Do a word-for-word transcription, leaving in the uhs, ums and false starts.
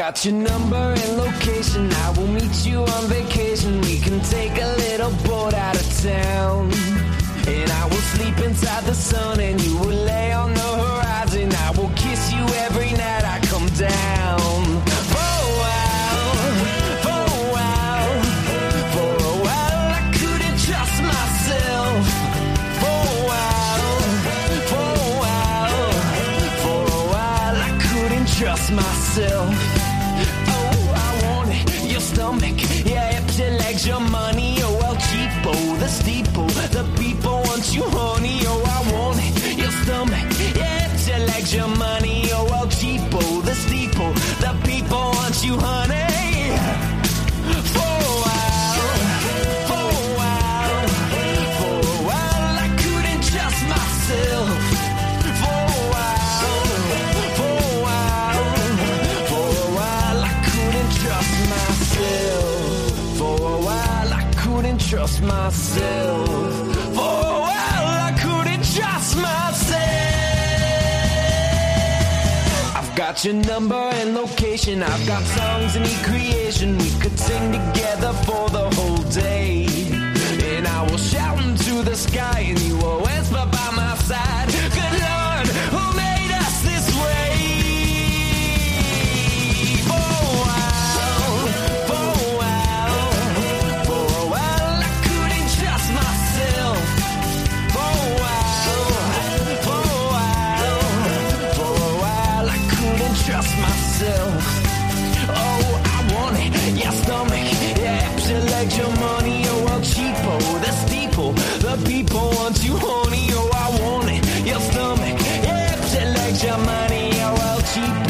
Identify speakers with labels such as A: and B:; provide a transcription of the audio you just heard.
A: got your number and location. I will meet you on vacation. We can take a little boat out of town. And I will sleep inside the sun and you will lay on the horizon. I will kiss you every night I come down. For a while, for a while, for a while I couldn't trust myself. For a while, for a while, for a while I couldn't trust myself. Oh, I wanted your stomach, your hips, your legs, your money. Oh, well, cheapo, the steeple, the people want you, honey. Oh, I want it, your stomach, your hips, your legs, your money. Oh, well, cheapo, the steeple, the people want you, honey. For a while, for a while, for a while I couldn't trust myself. For a while, for a while, for a while I couldn't trust myself. For a while I couldn't trust myself. For a while I couldn't trust myself. I've got your number and location. I've got songs and recreation. We could sing together for the whole day. And I will shout into the sky and you will whisper by my side. Good Lord, who made us this way? For a while, for a while, for a while I couldn't trust myself. For a while, for a while, for a while I couldn't trust myself. Oh, I wanted your stomach, your hips, your legs, your money. Oh, well, cheapo, the steeple, the people want you, honey. Oh, I wanted your stomach, your hips, your legs, your money. Oh, well, cheapo.